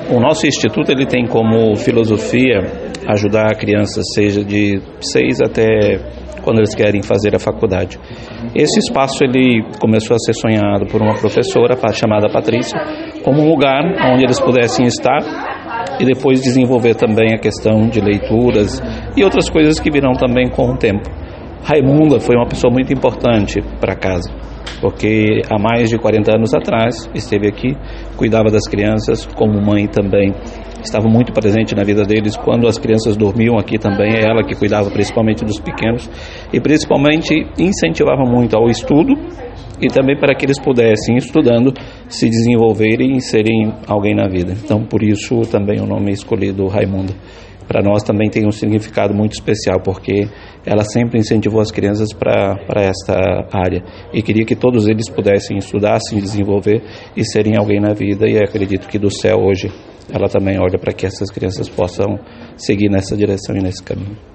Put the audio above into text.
O nosso instituto ele tem como filosofia ajudar a criança, seja de 6 até quando eles querem fazer a faculdade. Esse espaço ele começou a ser sonhado por uma professora chamada Patrícia, como um lugar onde eles pudessem estar e depois desenvolver também a questão de leituras e outras coisas que virão também com o tempo. Raimunda foi uma pessoa muito importante para casa, porque há mais de 40 anos atrás esteve aqui, cuidava das crianças, como mãe também estava muito presente na vida deles. Quando as crianças dormiam aqui também, é ela que cuidava principalmente dos pequenos e principalmente incentivava muito ao estudo e também para que eles pudessem, estudando, se desenvolverem e serem alguém na vida. Então, por isso também o nome escolhido Raimunda. Para nós também tem um significado muito especial, porque ela sempre incentivou as crianças para esta área e queria que todos eles pudessem estudar, se desenvolver e serem alguém na vida, e acredito que do céu hoje ela também olha para que essas crianças possam seguir nessa direção e nesse caminho.